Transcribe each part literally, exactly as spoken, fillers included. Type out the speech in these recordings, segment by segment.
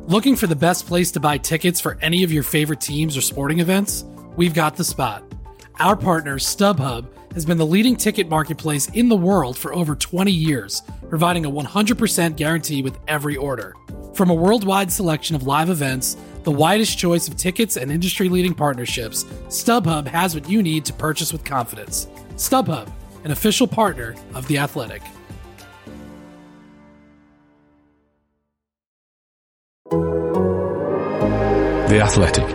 Looking for the best place to buy tickets for any of your favorite teams or sporting events? We've got the spot. Our partner, StubHub, has been the leading ticket marketplace in the world for over twenty years, providing a one hundred percent guarantee with every order. From a worldwide selection of live events, the widest choice of tickets and industry-leading partnerships, StubHub has what you need to purchase with confidence. StubHub, an official partner of The Athletic. The Athletic.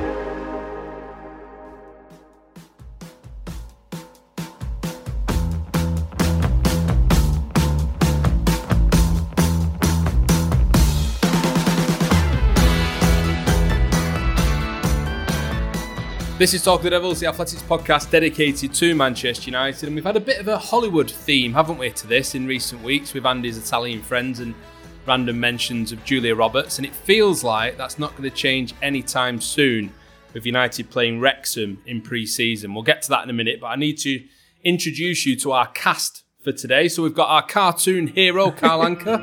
This is Talk of the Devils, the Athletics podcast dedicated to Manchester United, and we've had a bit of a Hollywood theme, haven't we, to this in recent weeks with Andy's Italian friends and random mentions of Julia Roberts, and it feels like that's not going to change anytime soon with United playing Wrexham in pre-season. We'll get to that in a minute, but I need to introduce you to our cast for today. So we've got our cartoon hero, Carl Anker.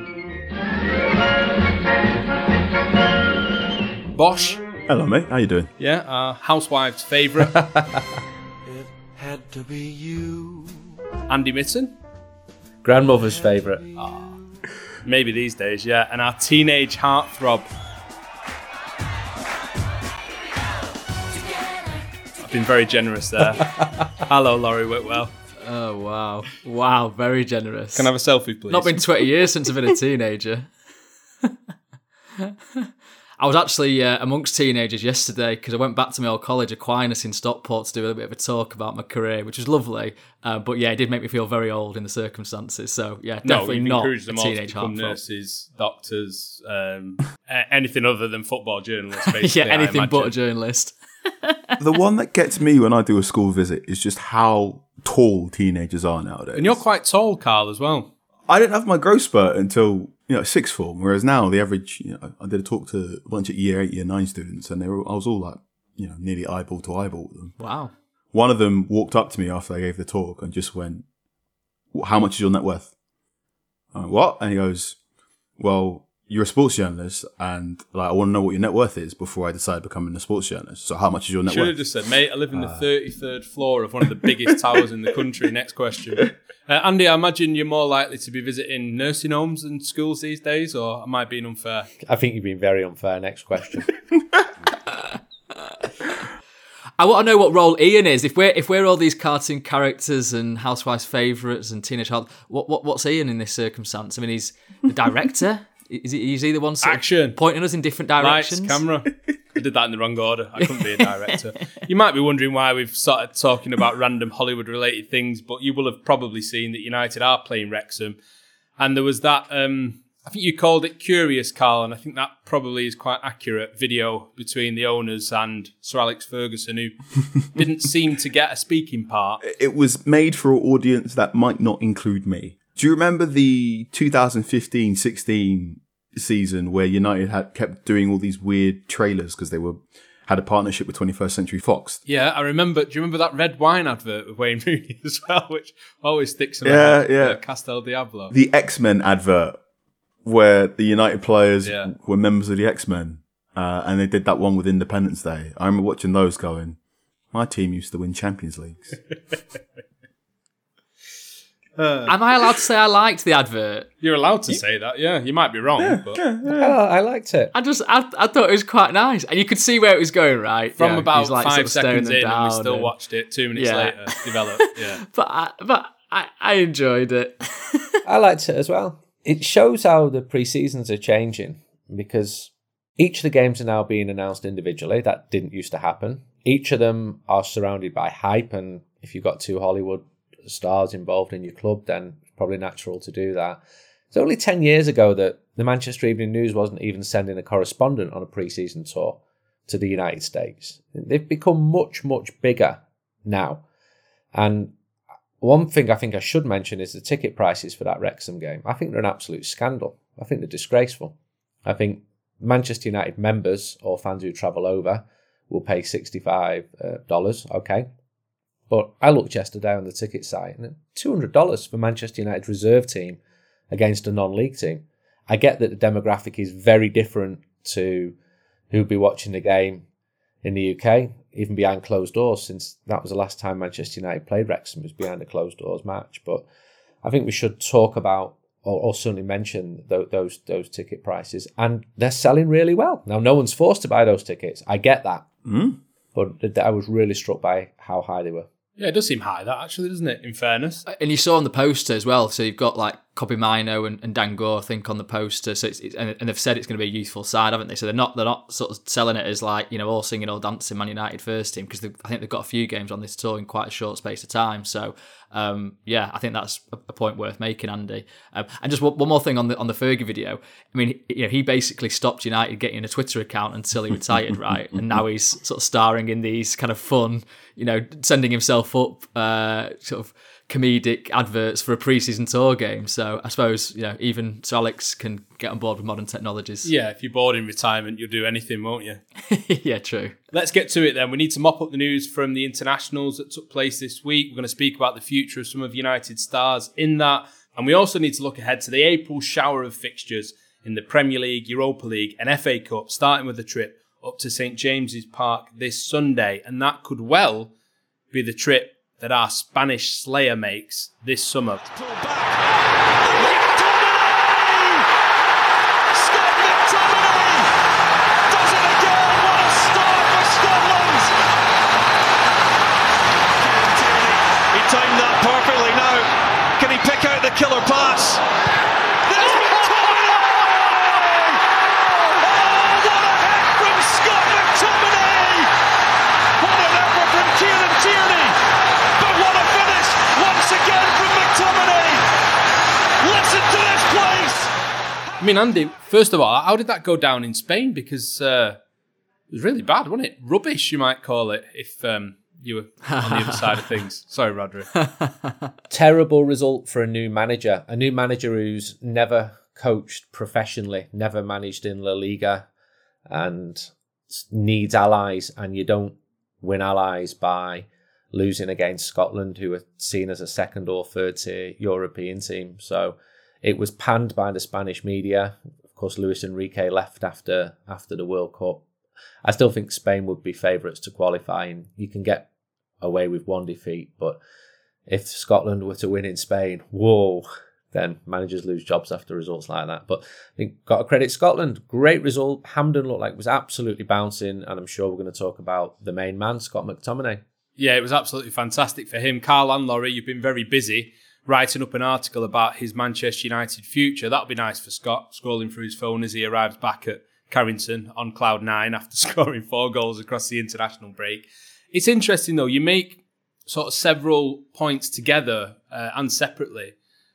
Bosch. Hello, mate. How you doing? Yeah, our housewife's favourite. It had to be you. Andy Mitten. Grandmother's favourite. Oh, maybe these days, yeah. And our teenage heartthrob. I've been very generous there. Hello, Laurie Whitwell. Oh, wow. Wow, very generous. Can I have a selfie, please? Not been twenty years since I've been a teenager. I was actually uh, amongst teenagers yesterday because I went back to my old college, Aquinas in Stockport, to do a bit of a talk about my career, which was lovely. Uh, but yeah, it did make me feel very old in the circumstances. So yeah, definitely no, not a them all teenage to become heartthrob. nurses, doctors, um, anything other than football journalists, basically. Yeah, anything but a journalist. The one that gets me when I do a school visit is just how tall teenagers are nowadays. And you're quite tall, Carl, as well. I didn't have my growth spurt until, you know, sixth form, whereas now the average, you know, I did a talk to a bunch of year eight, year nine students, and they were, I was all like, you know, nearly eyeball to eyeball with them. Wow. One of them walked up to me after I gave the talk and just went, "How much is your net worth?" I went, "What?" And he goes, "Well, you're a sports journalist, and like I want to know what your net worth is before I decide becoming a sports journalist. So how much is your net Should worth?" have just said, "Mate, I live in the uh, thirty-third floor of one of the biggest towers in the country." Next question. Uh, Andy, I imagine you're more likely to be visiting nursing homes and schools these days, or am I being unfair? I think you've been very unfair. Next question. I want to know what role Ian is. If we're if we're all these cartoon characters and Housewives' favourites and teenage heart, what what what's Ian in this circumstance? I mean, he's the director. Is he, is he the one sort Action. Of pointing us in different directions? Lights, camera. I did that in the wrong order. I couldn't be a director. You might be wondering why we've started talking about random Hollywood-related things, but you will have probably seen that United are playing Wrexham. And there was that, um, I think you called it curious, Carl, and I think that probably is quite accurate, video between the owners and Sir Alex Ferguson, who didn't seem to get a speaking part. It was made for an audience that might not include me. Do you remember the two thousand fifteen sixteen season where United had kept doing all these weird trailers because they were had a partnership with twenty-first Century Fox? Yeah, I remember. Do you remember that red wine advert with Wayne Rooney as well, which always sticks in my Yeah, head? yeah. Uh, Castel Diablo. The X-Men advert where the United players Yeah. were members of the X-Men, uh, and they did that one with Independence Day. I remember watching those going, my team used to win Champions Leagues. Uh, Am I allowed to say I liked the advert? You're allowed to say that, yeah. You might be wrong, Yeah, but yeah, yeah. Oh, I liked it. I just, I, I thought it was quite nice, and you could see where it was going. Right from Yeah, about he's like five sort of staring seconds them in, and we down still and- watched it two minutes Yeah. later develop. Yeah, But, I, but I, I enjoyed it. I liked it as well. It shows how the pre-seasons are changing because each of the games are now being announced individually. That didn't used to happen. Each of them are surrounded by hype, and if you've got two Hollywood stars involved in your club, then it's probably natural to do that. It's only ten years ago that the Manchester Evening News wasn't even sending a correspondent on a pre-season tour to the United States. They've become much, much bigger now. And one thing I think I should mention is the ticket prices for that Wrexham game. I think they're an absolute scandal. I think they're disgraceful. I think Manchester United members or fans who travel over will pay sixty-five dollars, okay. But I looked yesterday on the ticket site and two hundred dollars for Manchester United's reserve team against a non-league team. I get that the demographic is very different to who'd be watching the game in the U K, even behind closed doors, since that was the last time Manchester United played Wrexham, was behind a closed doors match. But I think we should talk about, or, or certainly mention th- those those ticket prices, and they're selling really well. Now, no one's forced to buy those tickets. I get that, Mm. but I was really struck by how high they were. Yeah, it does seem high, that actually, doesn't it? In fairness. And you saw on the poster as well, so you've got like Kobe Mino and, and Dan Gore, I think, on the poster. So it's, it's and, and they've said it's going to be a youthful side, haven't they? So they're not they're not sort of selling it as like, you know, all singing, all dancing Man United first team, because I think they've got a few games on this tour in quite a short space of time. So um, yeah, I think that's a, a point worth making, Andy. Um, and just one, one more thing on the on the Fergie video. I mean, you know, he basically stopped United getting a Twitter account until he retired, right? And now he's sort of starring in these kind of fun, you know, sending himself up, uh, sort of comedic adverts for a pre-season tour game. So I suppose, you know, even Sir Alex can get on board with modern technologies. Yeah, if you're bored in retirement, you'll do anything, won't you? Yeah, true. Let's get to it then. We need to mop up the news from the internationals that took place this week. We're going to speak about the future of some of United stars in that. And we also need to look ahead to the April shower of fixtures in the Premier League, Europa League and F A Cup, starting with a trip up to St James's Park this Sunday. And that could well be the trip that our Spanish Slayer makes this summer. Timed that perfectly now. Can he pick out the killer pass? There's McTominay! Oh, what a hit from Scott McTominay! What an effort from Kieran Tierney! But what a finish once again from McTominay! Listen to this place! I mean, Andy, first of all, how did that go down in Spain? Because uh, it was really bad, wasn't it? Rubbish, you might call it, if... Um, you were on the other side of things. Sorry, Rodri. Terrible result for a new manager. A new manager who's never coached professionally, never managed in La Liga, and needs allies. And you don't win allies by losing against Scotland, who are seen as a second or third tier European team. So it was panned by the Spanish media. Of course, Luis Enrique left after after the World Cup. I still think Spain would be favourites to qualify, and you can get away with one defeat. But if Scotland were to win in Spain, whoa, then managers lose jobs after results like that. But I think got to credit Scotland. Great result. Hampden looked like it was absolutely bouncing, and I'm sure we're going to talk about the main man, Scott McTominay. Yeah, it was absolutely fantastic for him. Carl and Laurie, you've been very busy writing up an article about his Manchester United future. That'll be nice for Scott, scrolling through his phone as he arrives back at Carrington on cloud nine after scoring four goals across the international break. It's interesting, though, you make sort of several points together uh, and separately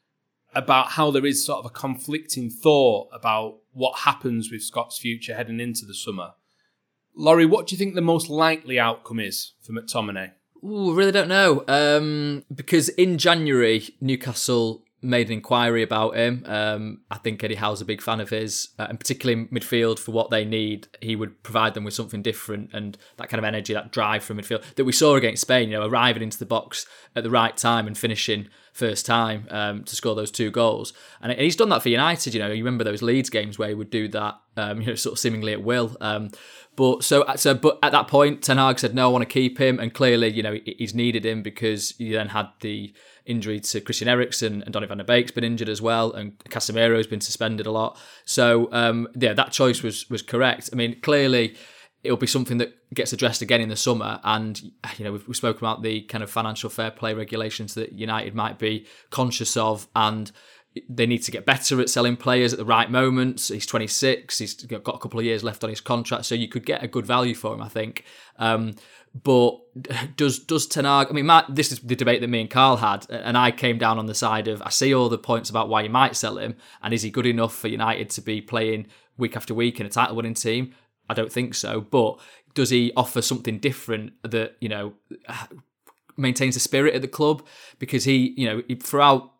about how there is sort of a conflicting thought about what happens with Scott's future heading into the summer. Laurie, what do you think the most likely outcome is for McTominay? Ooh, really don't know. Um, because in January, Newcastle made an inquiry about him. Um, I think Eddie Howe's a big fan of his, uh, and particularly midfield for what they need. He would provide them with something different, and that kind of energy, that drive from midfield that we saw against Spain, you know, arriving into the box at the right time and finishing first time um, to score those two goals. And he's done that for United, you know. You remember those Leeds games where he would do that, um, you know, sort of seemingly at will. Um, But so, so, but at that point, Ten Hag said, no, I want to keep him. And clearly, you know, he's needed him because he then had the injury to Christian Eriksen, and Donny van der Beek's been injured as well, and Casemiro's been suspended a lot. So, um, yeah, that choice was was correct. I mean, clearly, it'll be something that gets addressed again in the summer. And, you know, we've, we've spoken about the kind of financial fair play regulations that United might be conscious of, and they need to get better at selling players at the right moments. He's twenty-six. He's got a couple of years left on his contract, so you could get a good value for him, I think. Um, but does does Ten Hag... I mean, Matt, this is the debate that me and Carl had, and I came down on the side of, I see all the points about why you might sell him, and is he good enough for United to be playing week after week in a title-winning team? I don't think so. But does he offer something different that, you know, maintains the spirit of the club? Because he, you know, throughout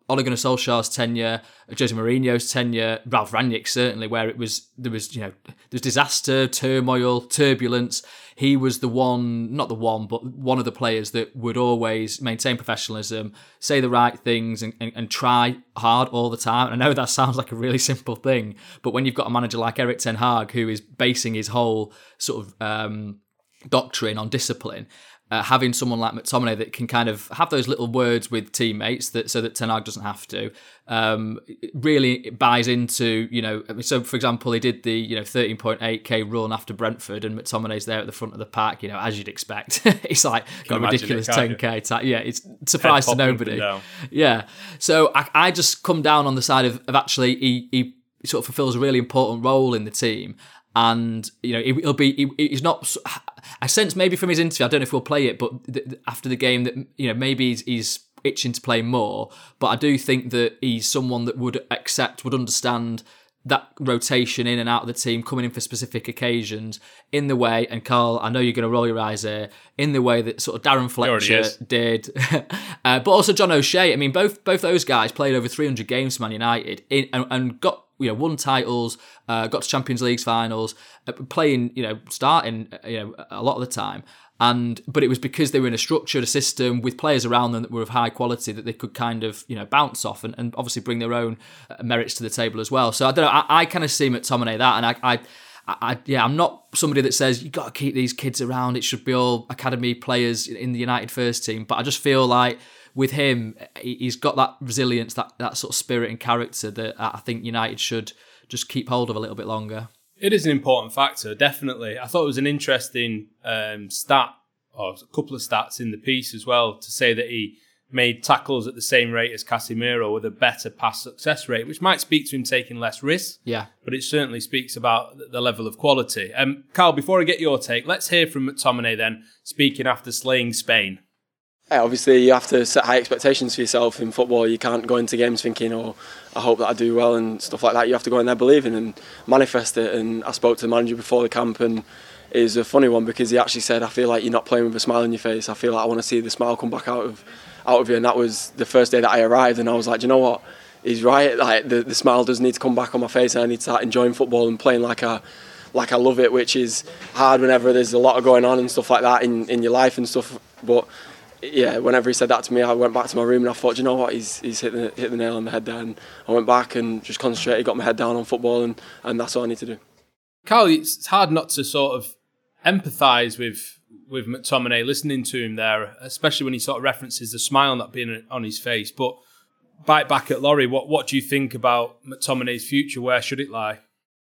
Ole Gunnar Solskjaer's tenure, Jose Mourinho's tenure, Ralph Rangnick certainly, where it was there was you know there's disaster, turmoil, turbulence. He was the one, not the one, but one of the players that would always maintain professionalism, say the right things, and, and, and try hard all the time. And I know that sounds like a really simple thing, but when you've got a manager like Erik ten Hag, who is basing his whole sort of um, doctrine on discipline, Uh, having someone like McTominay that can kind of have those little words with teammates that so that Ten Hag doesn't have to, um, really buys into, you know, so for example, he did the, you know, thirteen point eight K run after Brentford and McTominay's there at the front of the pack, you know, as you'd expect. It's like got a ridiculous it, ten K. Ta- yeah, it's surprise to nobody. Yeah. So I, I just come down on the side of, of actually he, he sort of fulfills a really important role in the team. And, you know, it, it'll be, it, it's not, I sense maybe from his interview, I don't know if we'll play it, but th- after the game that, you know, maybe he's, he's itching to play more. But I do think that he's someone that would accept, would understand that rotation in and out of the team, coming in for specific occasions, in the way, and Carl, I know you're going to roll your eyes here, in the way that sort of Darren Fletcher did. uh, but also John O'Shea. I mean, both both those guys played over three hundred games for Man United in, and, and got, you know, won titles, uh, got to Champions League finals, uh, playing, you know, starting, you know, a lot of the time. And but it was because they were in a structured system with players around them that were of high quality that they could kind of, you know, bounce off and, and obviously bring their own merits to the table as well. So I don't know, I, I kind of see McTominay that, and I, I, I, yeah, I'm not somebody that says you got to keep these kids around. It should be all academy players in the United first team. But I just feel like with him, he's got that resilience, that that sort of spirit and character that I think United should just keep hold of a little bit longer. It is an important factor, definitely. I thought it was an interesting um, stat, or a couple of stats in the piece as well, to say that he made tackles at the same rate as Casemiro with a better pass success rate, which might speak to him taking less risks. Yeah. But it certainly speaks about the level of quality. Um, Carl, before I get your take, let's hear from McTominay then, speaking after slaying Spain. Yeah, obviously, you have to set high expectations for yourself in football. You can't go into games thinking, oh, I hope that I do well and stuff like that. You have to go in there believing and manifest it. And I spoke to the manager before the camp, and it was a funny one because he actually said, I feel like you're not playing with a smile on your face. I feel like I want to see the smile come back out of out of you. And that was the first day that I arrived, and I was like, do you know what? He's right. Like the, the smile does need to come back on my face, and I need to start enjoying football and playing like I, like I love it, which is hard whenever there's a lot of going on and stuff like that in, in your life and stuff. But yeah, whenever he said that to me, I went back to my room and I thought, you know what, he's he's hit the hit the nail on the head there. And I went back and just concentrated, got my head down on football, and, and that's all I need to do. Carl, it's hard not to sort of empathise with with McTominay, listening to him there, especially when he sort of references the smile not being on his face. But bite back at Laurie, what what do you think about McTominay's future? Where should it lie?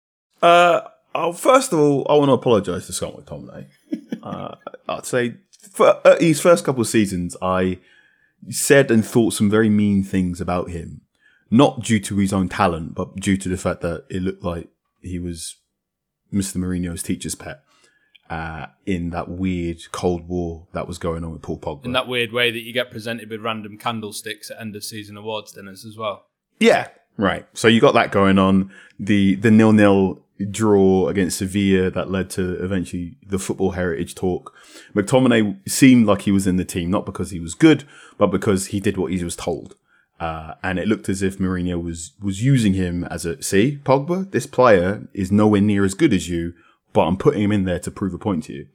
Uh, oh, first of all, I want to apologise to Scott McTominay. uh, I'd say for uh, his first couple of seasons, I said and thought some very mean things about him, not due to his own talent, but due to the fact that it looked like he was Mister Mourinho's teacher's pet uh, in that weird Cold War that was going on with Paul Pogba. In that weird way that you get presented with random candlesticks at end of season awards dinners as well. Yeah, right. So you got that going on. The the nil-nil draw against Sevilla that led to eventually the football heritage talk. McTominay seemed like he was in the team, not because he was good, but because he did what he was told. Uh, and it looked as if Mourinho was was using him as a, see, Pogba, this player is nowhere near as good as you, but I'm putting him in there to prove a point to you.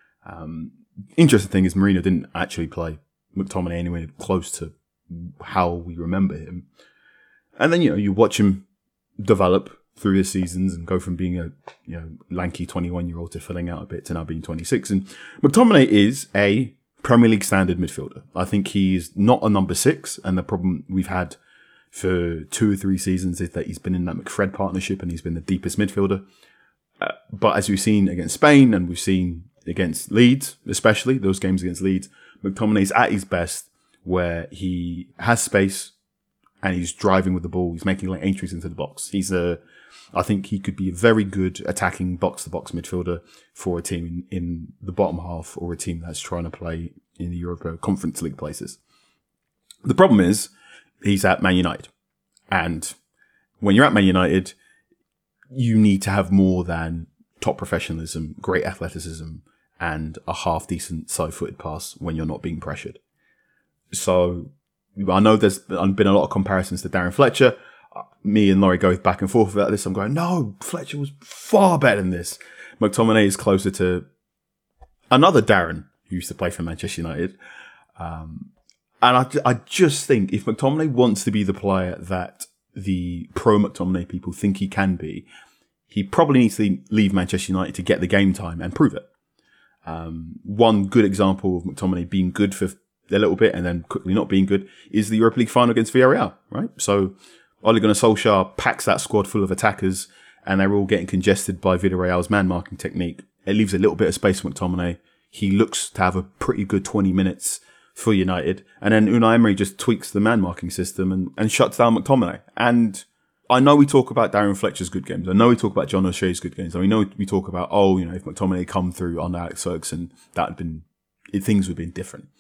Um, interesting thing is Mourinho didn't actually play McTominay anywhere close to how we remember him. And then, you know, you watch him develop through the seasons and go from being a, you know, lanky twenty-one-year-old to filling out a bit to now being twenty-six. And McTominay is a Premier League standard midfielder. I think he's not a number six, and the problem we've had for two or three seasons is that he's been in that McFred partnership and he's been the deepest midfielder. Uh, but as we've seen against Spain and we've seen against Leeds, especially those games against Leeds, McTominay's at his best where he has space and he's driving with the ball. He's making like entries into the box. He's a, I think he could be a very good attacking box-to-box midfielder for a team in, in the bottom half or a team that's trying to play in the Europa Conference League places. The problem is he's at Man United. And when you're at Man United, you need to have more than top professionalism, great athleticism, and a half-decent side-footed pass when you're not being pressured. So I know there's been a lot of comparisons to Darren Fletcher. Me and Laurie go back and forth about this. I'm going, no, Fletcher was far better than this. McTominay is closer to another Darren who used to play for Manchester United. Um, and I, I just think if McTominay wants to be the player that the pro-McTominay people think he can be, he probably needs to leave Manchester United to get the game time and prove it. Um, one good example of McTominay being good for a little bit and then quickly not being good is the Europa League final against Villarreal, right? So Ole Gunnar Solskjaer packs that squad full of attackers and they're all getting congested by Villarreal's man-marking technique. It leaves a little bit of space for McTominay. He looks to have a pretty good twenty minutes for United. And then Unai Emery just tweaks the man-marking system and, and shuts down McTominay. And I know we talk about Darren Fletcher's good games. I know we talk about John O'Shea's good games. I mean, know we talk about, oh, you know, if McTominay had come through under Alex Ferguson, that had been, things would have been different.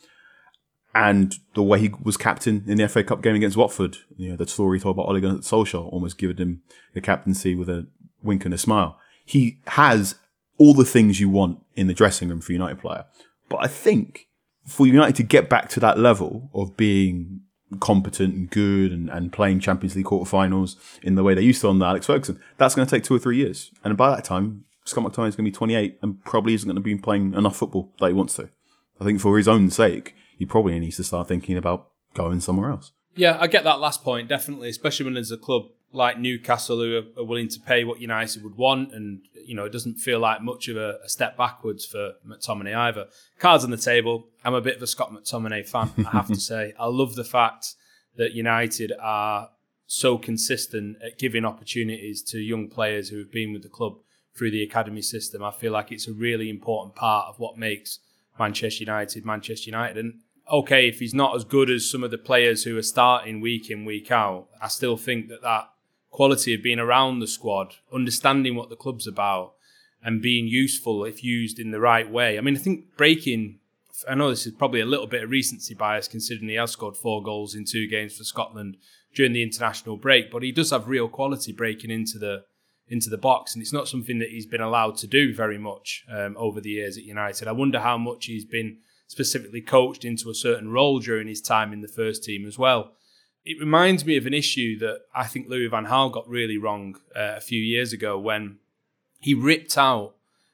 And the way he was captain in the F A Cup game against Watford, you know, the story told by Ole Gunnar Solskjaer, almost giving him the captaincy with a wink and a smile. He has all the things you want in the dressing room for a United player. But I think for United to get back to that level of being competent and good and, and playing Champions League quarterfinals in the way they used to under Alex Ferguson, that's going to take two or three years. And by that time, Scott McTominay is going to be twenty-eight and probably isn't going to be playing enough football that he wants to. I think for his own sake, he probably needs to start thinking about going somewhere else. Yeah, I get that last point, definitely, especially when there's a club like Newcastle who are, are willing to pay what United would want, and you know it doesn't feel like much of a, a step backwards for McTominay either. Cards on the table. I'm a bit of a Scott McTominay fan, I have to say. I love the fact that United are so consistent at giving opportunities to young players who have been with the club through the academy system. I feel like it's a really important part of what makes Manchester United Manchester United. And okay, if he's not as good as some of the players who are starting week in, week out, I still think that that quality of being around the squad, understanding what the club's about, and being useful if used in the right way. I mean, I think breaking, I know this is probably a little bit of recency bias considering he has scored four goals in two games for Scotland during the international break, but he does have real quality breaking into the into the box, and it's not something that he's been allowed to do very much um, over the years at United. I wonder how much he's been specifically coached into a certain role during his time in the first team as well. It reminds me of an issue that I think Louis van Gaal got really wrong uh, a few years ago when he ripped out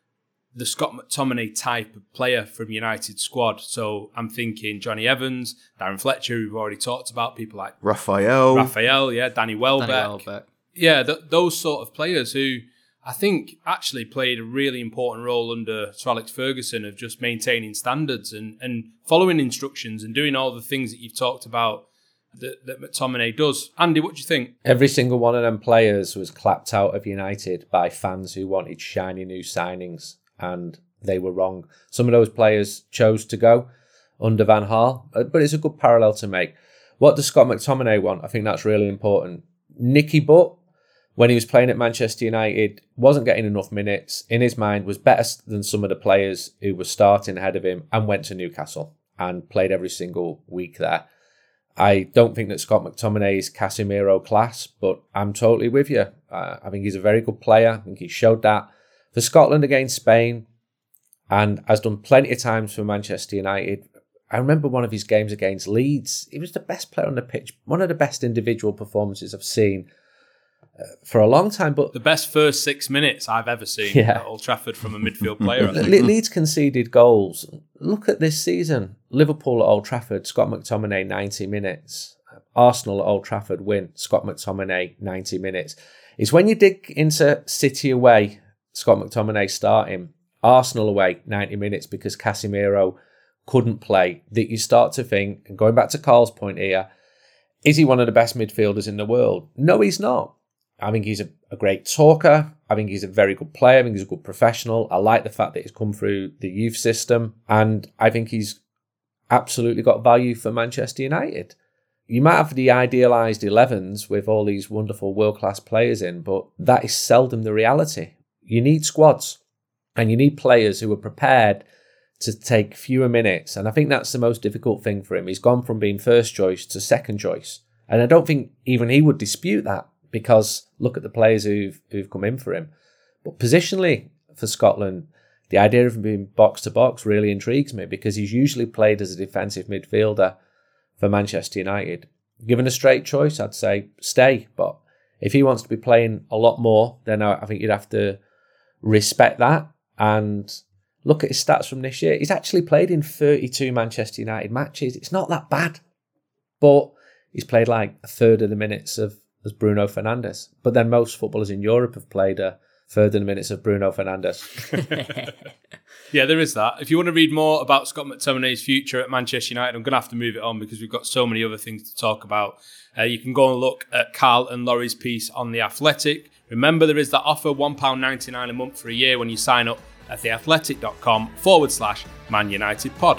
the Scott McTominay type of player from United's squad. So I'm thinking Johnny Evans, Darren Fletcher, who we've already talked about, people like Raphael. Raphael, yeah, Danny Welbeck. Danny Welbeck. Yeah, th- those sort of players who I think actually played a really important role under Sir Alex Ferguson of just maintaining standards and, and following instructions and doing all the things that you've talked about that, that McTominay does. Andy, what do you think? Every single one of them players was clapped out of United by fans who wanted shiny new signings, and they were wrong. Some of those players chose to go under Van Gaal, but it's a good parallel to make. What does Scott McTominay want? I think that's really important. Nicky Butt, when he was playing at Manchester United, wasn't getting enough minutes. In his mind, was better than some of the players who were starting ahead of him, and went to Newcastle and played every single week there. I don't think that Scott McTominay is Casemiro class, but I'm totally with you. Uh, I think he's a very good player. I think he showed that for Scotland against Spain, and has done plenty of times for Manchester United. I remember one of his games against Leeds. He was the best player on the pitch, one of the best individual performances I've seen Uh, for a long time. But the best first six minutes I've ever seen yeah. at Old Trafford from a midfield player. I think. Le- Leeds conceded goals. Look at this season. Liverpool at Old Trafford, Scott McTominay, ninety minutes. Arsenal at Old Trafford win, Scott McTominay, ninety minutes. It's when you dig into City away, Scott McTominay starting, Arsenal away, ninety minutes because Casemiro couldn't play, that you start to think, and going back to Carl's point here, is he one of the best midfielders in the world? No, he's not. I think he's a, a great talker. I think he's a very good player. I think he's a good professional. I like the fact that he's come through the youth system. And I think he's absolutely got value for Manchester United. You might have the idealised elevens with all these wonderful world-class players in, but that is seldom the reality. You need squads and you need players who are prepared to take fewer minutes. And I think that's the most difficult thing for him. He's gone from being first choice to second choice. And I don't think even he would dispute that, because look at the players who've who've come in for him. But positionally for Scotland, the idea of him being box to box really intrigues me, because he's usually played as a defensive midfielder for Manchester United. Given a straight choice, I'd say stay. But if he wants to be playing a lot more, then I think you'd have to respect that and look at his stats from this year. He's actually played in thirty-two Manchester United matches. It's not that bad. But he's played like a third of the minutes of as Bruno Fernandes. But then most footballers in Europe have played a third of the minutes of Bruno Fernandes. Yeah, there is that. If you want to read more about Scott McTominay's future at Manchester United, I'm going to have to move it on because we've got so many other things to talk about. Uh, you can go and look at Carl and Laurie's piece on The Athletic. Remember, there is that offer, one pound ninety-nine a month for a year when you sign up at theathletic.com forward slash Man United pod.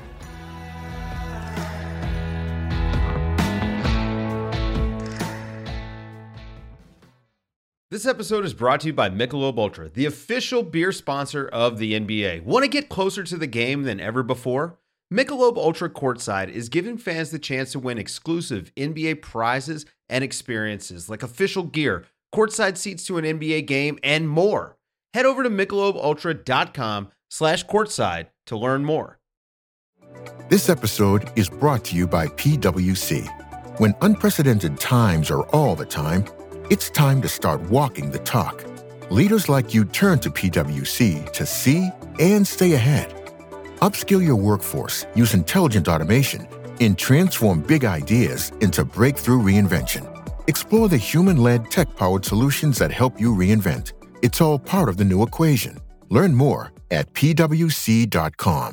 This episode is brought to you by Michelob Ultra, the official beer sponsor of the N B A. Want to get closer to the game than ever before? Michelob Ultra Courtside is giving fans the chance to win exclusive N B A prizes and experiences like official gear, courtside seats to an N B A game, and more. Head over to michelobultra.com slash courtside to learn more. This episode is brought to you by P W C. When unprecedented times are all the time, it's time to start walking the talk. Leaders like you turn to P W C to see and stay ahead. Upskill your workforce, use intelligent automation, and transform big ideas into breakthrough reinvention. Explore the human-led, tech-powered solutions that help you reinvent. It's all part of the new equation. Learn more at P W C dot com.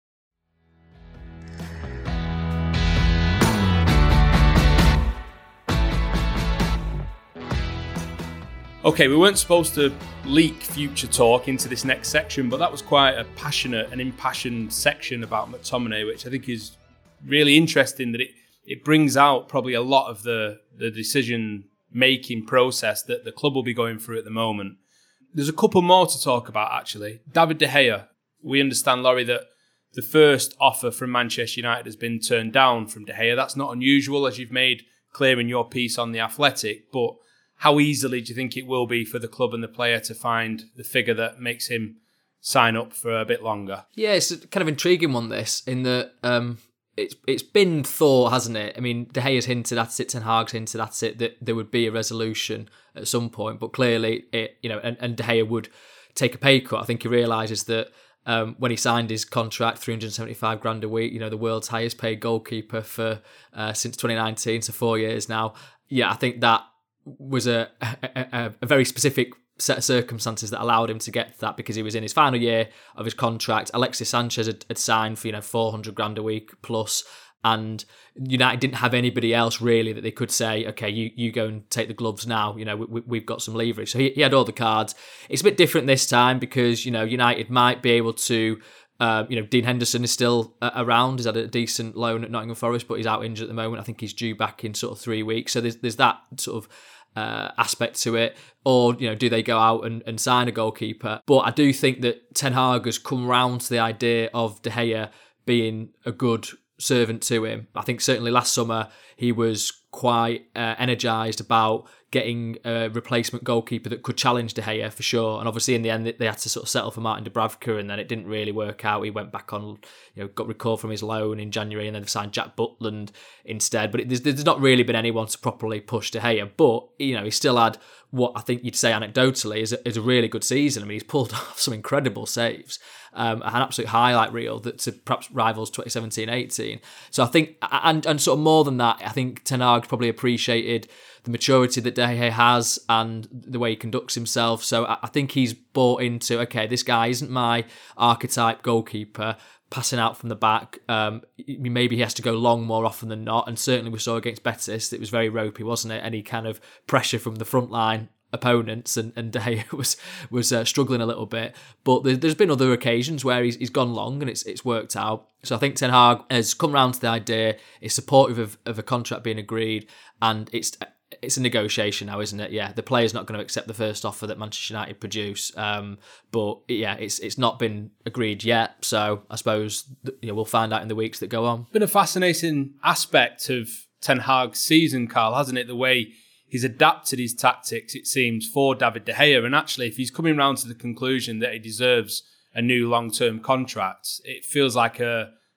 Okay, we weren't supposed to leak future talk into this next section, but that was quite a passionate and impassioned section about McTominay, which I think is really interesting, that it, it brings out probably a lot of the, the decision-making process that the club will be going through at the moment. There's a couple more to talk about, actually. David De Gea. We understand, Laurie, that the first offer from Manchester United has been turned down from De Gea. That's not unusual, as you've made clear in your piece on The Athletic, but how easily do you think it will be for the club and the player to find the figure that makes him sign up for a bit longer? Yeah, it's a kind of intriguing one, this, in that um, it's it's been thought, hasn't it? I mean, De Gea's hinted at it, Ten Hag's hinted at it, that there would be a resolution at some point, but clearly, it you know, and, and De Gea would take a pay cut. I think he realises that um, when he signed his contract, three hundred seventy-five grand a week, you know, the world's highest paid goalkeeper for uh, since twenty nineteen, so four years now. Yeah, I think that was a, a a very specific set of circumstances that allowed him to get to that, because he was in his final year of his contract. Alexis Sanchez had, had signed for, you know, four hundred grand a week plus, and United didn't have anybody else really that they could say, okay, you, you go and take the gloves now, you know, we, we've got some leverage. So he, he had all the cards. It's a bit different this time because, you know, United might be able to, Uh, you know, Dean Henderson is still uh, around. He's had a decent loan at Nottingham Forest, but he's out injured at the moment. I think he's due back in sort of three weeks. So there's there's that sort of uh, aspect to it. Or, you know, do they go out and, and sign a goalkeeper? But I do think that Ten Hag has come round to the idea of De Gea being a good servant to him. I think certainly last summer he was quite uh, energised about getting a replacement goalkeeper that could challenge De Gea for sure. And obviously in the end they had to sort of settle for Martin Dubravka, and then it didn't really work out. He went back on, you know, got recalled from his loan in January, and then signed Jack Butland instead. But it, there's, there's not really been anyone to properly push De Gea. But, you know, he still had what I think you'd say anecdotally is a, is a really good season. I mean, he's pulled off some incredible saves. Um, an absolute highlight reel that to perhaps rivals twenty seventeen eighteen. So I think, and and sort of more than that, I think Ten Hag probably appreciated the maturity that De Gea has and the way he conducts himself. So I think he's bought into, okay, this guy isn't my archetype goalkeeper, passing out from the back. Um, maybe he has to go long more often than not. And certainly we saw against Betis, it was very ropey, wasn't it? Any kind of pressure from the front line opponents, and, and De Gea was was uh, struggling a little bit. But there, there's been other occasions where he's, he's gone long and it's it's worked out. So I think Ten Hag has come round to the idea, is supportive of, of a contract being agreed, and it's it's a negotiation now, isn't it? Yeah, the player's not going to accept the first offer that Manchester United produce, um, but yeah, it's it's not been agreed yet. So I suppose, you know, we'll find out in the weeks that go on. Been a fascinating aspect of Ten Hag's season, Carl, hasn't it? The way he's adapted his tactics, it seems, for David De Gea. And actually, if he's coming round to the conclusion that he deserves a new long-term contract, it feels like a,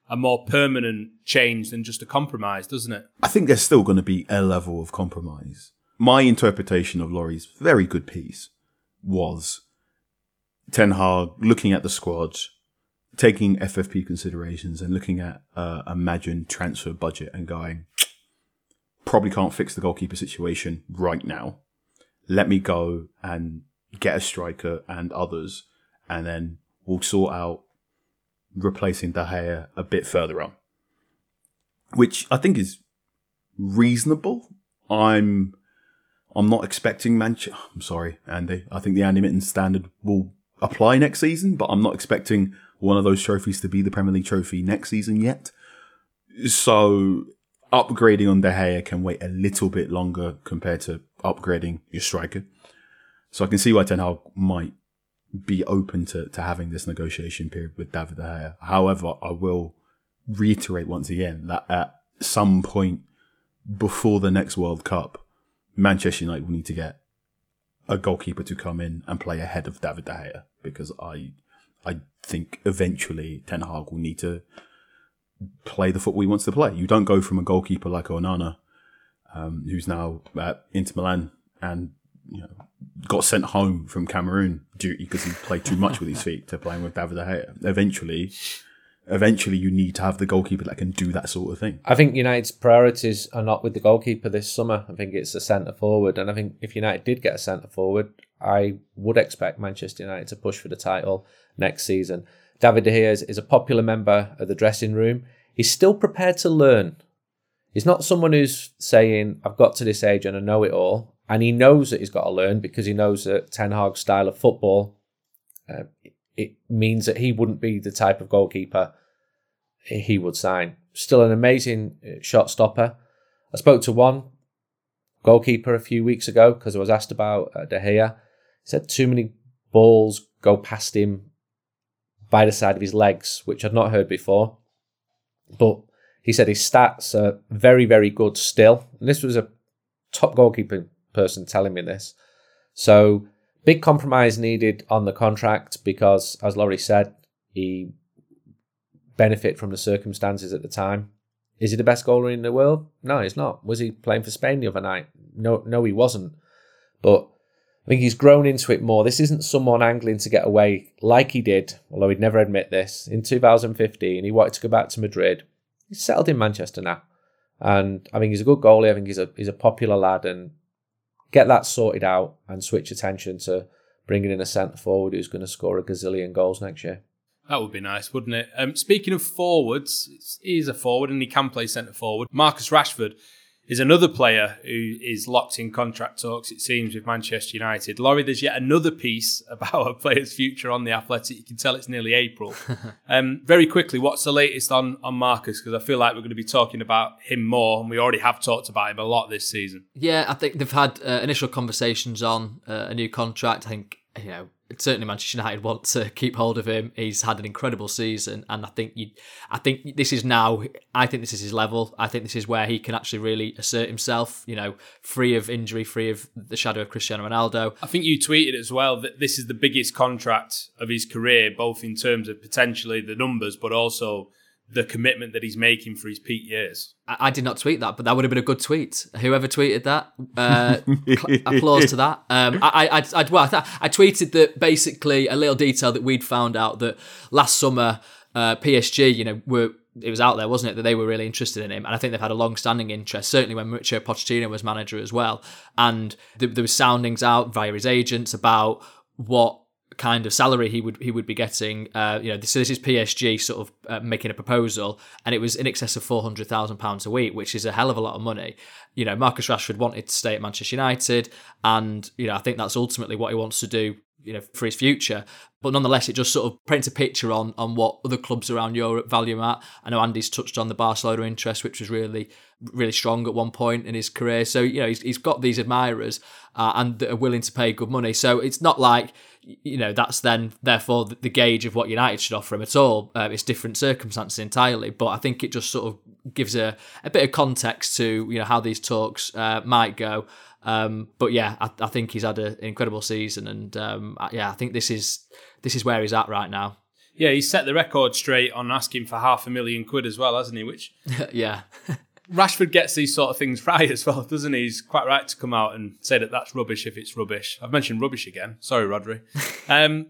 a more permanent change than just a compromise, doesn't it? I think there's still going to be a level of compromise. My interpretation of Laurie's very good piece was Ten Hag looking at the squad, taking F F P considerations and looking at uh, imagined transfer budget and going, probably can't fix the goalkeeper situation right now. Let me go and get a striker and others, and then we'll sort out replacing De Gea a bit further on, which I think is reasonable. I'm I'm not expecting Manchester. I'm sorry, Andy. I think the Andy Mitten standard will apply next season, but I'm not expecting one of those trophies to be the Premier League trophy next season yet. So upgrading on De Gea can wait a little bit longer compared to upgrading your striker. So I can see why Ten Hag might be open to, to having this negotiation period with David De Gea. However, I will reiterate once again that at some point before the next World Cup, Manchester United will need to get a goalkeeper to come in and play ahead of David De Gea, because I I think eventually Ten Hag will need to play the football he wants to play. You don't go from a goalkeeper like Onana, um, who's now at Inter Milan and you know got sent home from Cameroon duty because he played too much with his feet, to playing with David De Gea. Eventually, eventually you need to have the goalkeeper that can do that sort of thing. I think United's priorities are not with the goalkeeper this summer. I think it's a centre forward, and I think if United did get a centre forward, I would expect Manchester United to push for the title next season. David De Gea is, is a popular member of the dressing room. He's still prepared to learn. He's not someone who's saying, I've got to this age and I know it all. And he knows that he's got to learn, because he knows that Ten Hag's style of football, uh, it means that he wouldn't be the type of goalkeeper he would sign. Still an amazing shot stopper. I spoke to one goalkeeper a few weeks ago because I was asked about uh, De Gea. He said too many balls go past him by the side of his legs, which I'd not heard before. But he said his stats are very, very good still. And this was a top goalkeeper person telling me this. So big compromise needed on the contract because, as Laurie said, he benefit from the circumstances at the time. Is he the best goalie in the world? No, he's not. Was he playing for Spain the other night? No, no, he wasn't. But I think he's grown into it more. This isn't someone angling to get away like he did, although he'd never admit this. In two thousand fifteen, he wanted to go back to Madrid. He's settled in Manchester now. And I think he's a good goalie. I think he's a he's a popular lad, and get that sorted out and switch attention to bringing in a centre forward who's going to score a gazillion goals next year. That would be nice, wouldn't it? Um, speaking of forwards, he's a forward and he can play centre forward. Marcus Rashford is another player who is locked in contract talks, it seems, with Manchester United. Laurie, there's yet another piece about a player's future on The Athletic. You can tell it's nearly April. um, very quickly, what's the latest on, on Marcus? Because I feel like we're going to be talking about him more, and we already have talked about him a lot this season. Yeah, I think they've had uh, initial conversations on uh, a new contract. I think, you know, certainly Manchester United want to keep hold of him. He's had an incredible season, and I think you, I think this is now. I think this is his level. I think this is where he can actually really assert himself. You know, free of injury, free of the shadow of Cristiano Ronaldo. I think you tweeted as well that this is the biggest contract of his career, both in terms of potentially the numbers, but also the commitment that he's making for his peak years. I, I did not tweet that, but that would have been a good tweet. Whoever tweeted that, uh, cl- applause to that. Um, I, I, I, well, I, th- I tweeted that basically a little detail that we'd found out that last summer uh, P S G, you know, were it was out there, wasn't it, that they were really interested in him, and I think they've had a long-standing interest. Certainly when Mauricio Pochettino was manager as well, and th- there was soundings out via his agents about what kind of salary he would he would be getting. Uh, you know, so this is P S G sort of uh, making a proposal, and it was in excess of four hundred thousand pounds a week, which is a hell of a lot of money. You know, Marcus Rashford wanted to stay at Manchester United, and you know, I think that's ultimately what he wants to do, you know, for his future. But nonetheless, it just sort of paints a picture on on what other clubs around Europe value him at. I know Andy's touched on the Barcelona interest, which was really, really strong at one point in his career. So, you know, he's, he's got these admirers uh, and that are willing to pay good money. So it's not like, you know, that's then therefore the, the gauge of what United should offer him at all. Uh, it's different circumstances entirely. But I think it just sort of gives a, a bit of context to, you know, how these talks uh, might go. Um, but yeah, I, I think he's had a, an incredible season, and um, yeah, I think this is this is where he's at right now. Yeah, he's set the record straight on asking for half a million quid as well, hasn't he? Which yeah. Rashford gets these sort of things right as well, doesn't he? He's quite right to come out and say that that's rubbish if it's rubbish. I've mentioned rubbish again. Sorry, Rodri. Um,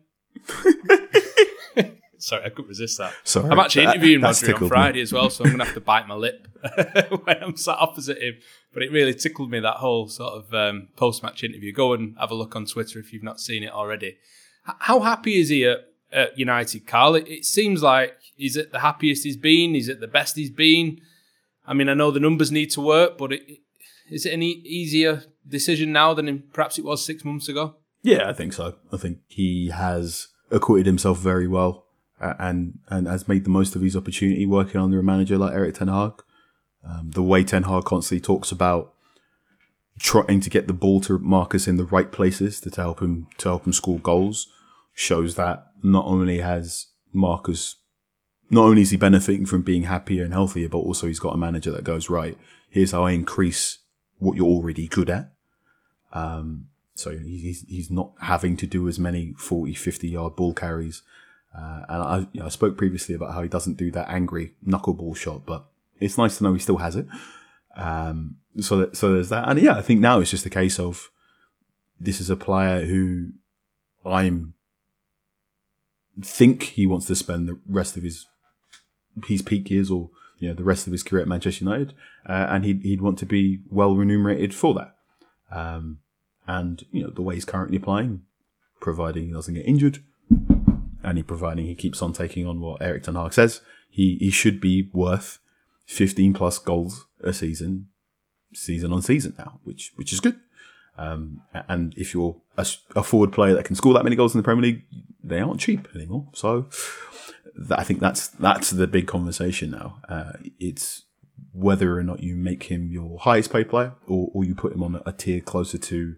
sorry, I couldn't resist that. Sorry, I'm actually interviewing that, Rodri on Friday me. as well, so I'm going to have to bite my lip when I'm sat opposite him. But it really tickled me, that whole sort of um, post-match interview. Go and have a look on Twitter if you've not seen it already. H- how happy is he at, at United, Carl? It, it seems like he's at the happiest he's been. He's at the best he's been. I mean, I know the numbers need to work, but it, it, is it an e- easier decision now than in, perhaps it was six months ago? Yeah, I think so. I think he has acquitted himself very well uh, and and has made the most of his opportunity working under a manager like Erik ten Hag. Um, the way Ten Hag constantly talks about trying to get the ball to Marcus in the right places to, to help him to help him score goals shows that not only has Marcus. Not only is he benefiting from being happier and healthier, but also he's got a manager that goes, right, here's how I increase what you're already good at. Um, so he's he's not having to do as many forty, fifty-yard ball carries. Uh, and I, you know, I spoke previously about how he doesn't do that angry knuckleball shot, but it's nice to know he still has it. Um, so, that, so there's that. And yeah, I think now it's just a case of this is a player who I'm think he wants to spend the rest of his his peak years or you know the rest of his career at Manchester United, uh, and he'd he'd want to be well remunerated for that. Um, and you know the way he's currently playing, providing he doesn't get injured, and he providing he keeps on taking on what Erik ten Hag says, he he should be worth fifteen plus goals a season, season on season now, which which is good. Um, and if you're a, a forward player that can score that many goals in the Premier League, they aren't cheap anymore. So I think that's that's the big conversation now. Uh, it's whether or not you make him your highest paid player or, or you put him on a, a tier closer to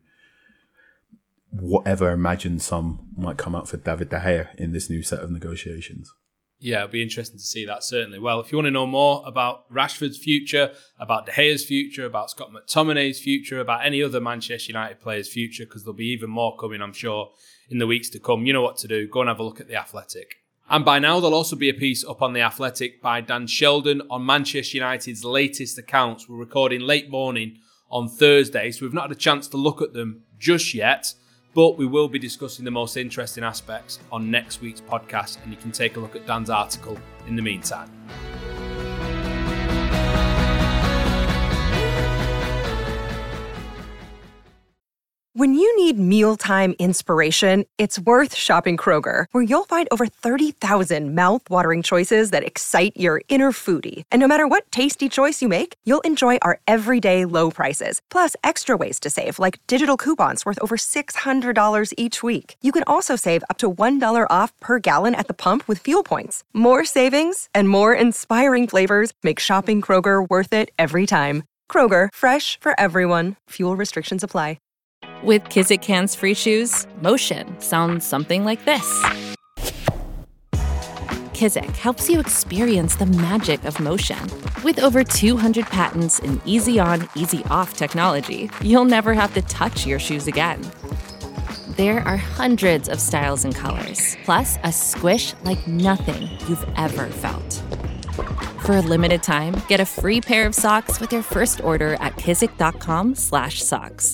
whatever imagined sum might come out for David De Gea in this new set of negotiations. Yeah, it'll be interesting to see that, certainly. Well, if you want to know more about Rashford's future, about De Gea's future, about Scott McTominay's future, about any other Manchester United player's future, because there'll be even more coming, I'm sure, in the weeks to come, you know what to do. Go and have a look at The Athletic. And by now, there'll also be a piece up on The Athletic by Dan Sheldon on Manchester United's latest accounts. We're recording late morning on Thursday, so we've not had a chance to look at them just yet. But we will be discussing the most interesting aspects on next week's podcast, and you can take a look at Dan's article in the meantime. When you need mealtime inspiration, it's worth shopping Kroger, where you'll find over thirty thousand mouth-watering choices that excite your inner foodie. And no matter what tasty choice you make, you'll enjoy our everyday low prices, plus extra ways to save, like digital coupons worth over six hundred dollars each week. You can also save up to one dollar off per gallon at the pump with fuel points. More savings and more inspiring flavors make shopping Kroger worth it every time. Kroger, fresh for everyone. Fuel restrictions apply. With Kizik hands-free shoes, motion sounds something like this. Kizik helps you experience the magic of motion. With over two hundred patents and easy-on, easy-off technology, you'll never have to touch your shoes again. There are hundreds of styles and colors, plus a squish like nothing you've ever felt. For a limited time, get a free pair of socks with your first order at kizik.com slash socks.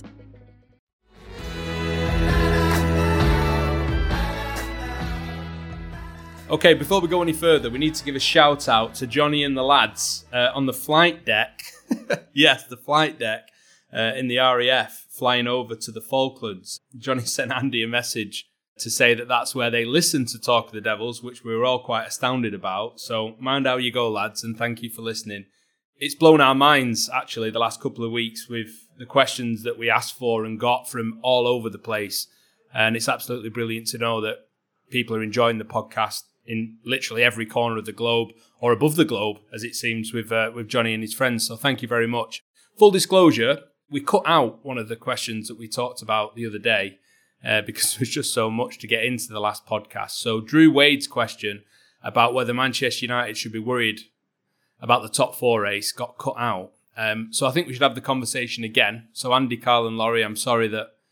Okay, before we go any further, we need to give a shout out to Johnny and the lads uh, on the flight deck. Yes, the flight deck uh, in the R A F flying over to the Falklands. Johnny sent Andy a message to say that that's where they listen to Talk of the Devils, which we were all quite astounded about. So mind how you go, lads, and thank you for listening. It's blown our minds, actually, the last couple of weeks with the questions that we asked for and got from all over the place. And it's absolutely brilliant to know that people are enjoying the podcast in literally every corner of the globe, or above the globe, as it seems, with uh, with Johnny and his friends. So thank you very much. Full disclosure, we cut out one of the questions that we talked about the other day uh, because there was just so much to get into the last podcast. So Drew Wade's question about whether Manchester United should be worried about the top four race got cut out. Um, so I think we should have the conversation again. So Andy, Carl and Laurie, I'm sorry that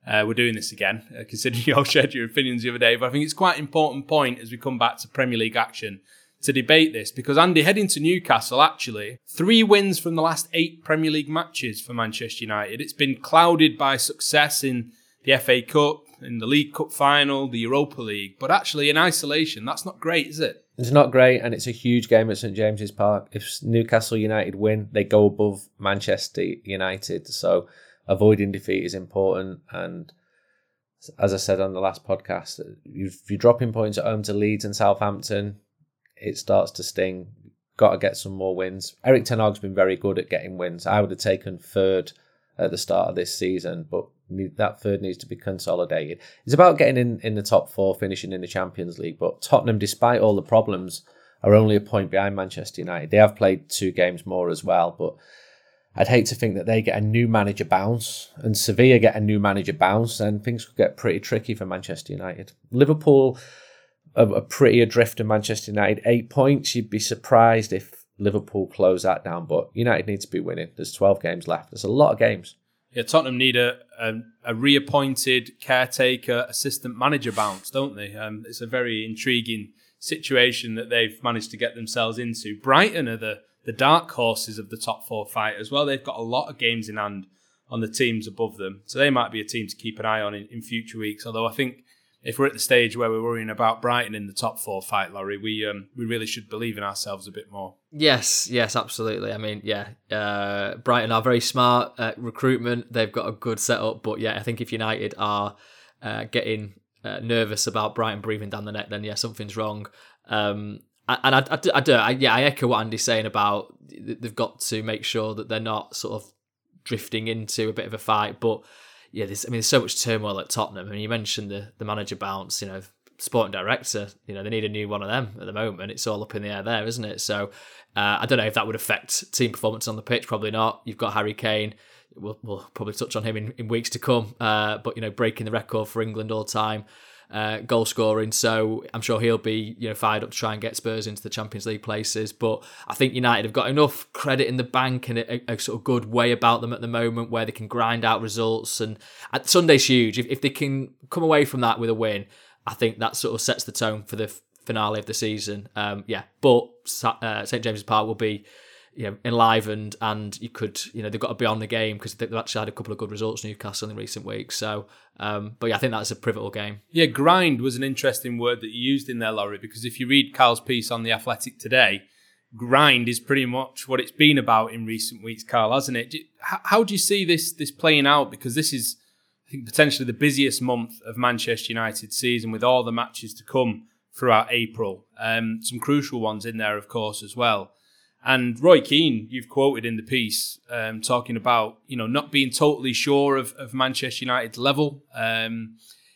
uh, we're doing this again, uh, considering you all shared your opinions the other day. But I think it's quite an important point as we come back to Premier League action to debate this, because Andy, heading to Newcastle, actually, three wins from the last eight Premier League matches for Manchester United. It's been clouded by success in the F A Cup, in the League Cup final, the Europa League. But actually, in isolation, that's not great, is it? It's not great, and it's a huge game at St James's Park. If Newcastle United win, they go above Manchester United. So avoiding defeat is important. And as I said on the last podcast, if you're dropping points at home to Leeds and Southampton, it starts to sting. Got to get some more wins. Erik ten Hag's been very good at getting wins. I would have taken third at the start of this season, but that third needs to be consolidated. It's about getting in, in the top four, finishing in the Champions League. But Tottenham, despite all the problems, are only a point behind Manchester United. They have played two games more as well, but I'd hate to think that they get a new manager bounce and Sevilla get a new manager bounce, and things could get pretty tricky for Manchester United. Liverpool are, are pretty adrift to Manchester United. Eight points. You'd be surprised if Liverpool close that down, but United need to be winning. There's twelve games left. There's a lot of games. Yeah, Tottenham need a, a, a reappointed caretaker assistant manager bounce, don't they? Um, it's a very intriguing situation that they've managed to get themselves into. Brighton are the, the dark horses of the top four fight as well. They've got a lot of games in hand on the teams above them. So they might be a team to keep an eye on in, in future weeks. Although I think if we're at the stage where we're worrying about Brighton in the top four fight, Laurie, we um, we really should believe in ourselves a bit more. Yes, yes, absolutely. I mean, yeah, uh, Brighton are very smart at recruitment. They've got a good setup. But yeah, I think if United are uh, getting uh, nervous about Brighton breathing down the net, then yeah, something's wrong. Um, and I, I, I do, I, yeah, I echo what Andy's saying about they've got to make sure that they're not sort of drifting into a bit of a fight. But yeah, there's, I mean, there's so much turmoil at Tottenham. I mean, you mentioned the, the manager bounce, you know, sporting director, you know, they need a new one of them at the moment. It's all up in the air there, isn't it? So uh, I don't know if that would affect team performance on the pitch. Probably not. You've got Harry Kane. We'll, we'll probably touch on him in, in weeks to come. Uh, but, you know, breaking the record for England all time. Uh, goal scoring, so I'm sure he'll be, you know, fired up to try and get Spurs into the Champions League places. But I think United have got enough credit in the bank and a, a sort of good way about them at the moment where they can grind out results. And at Sunday's huge. If, if they can come away from that with a win, I think that sort of sets the tone for the finale of the season. Um, yeah, but uh, St James's Park will be, you know, enlivened, and you could, you know, they've got to be on the game because they've actually had a couple of good results, Newcastle, in recent weeks. So, um, but yeah, I think that's a pivotal game. Yeah, grind was an interesting word that you used in there, Laurie, because if you read Carl's piece on The Athletic today, grind is pretty much what it's been about in recent weeks, Carl, hasn't it? How, how do you see this this playing out? Because this is, I think, potentially the busiest month of Manchester United's season with all the matches to come throughout April. Um, some crucial ones in there, of course, as well. And Roy Keane, you've quoted in the piece, um, talking about, you know, not being totally sure of, of Manchester United's level um,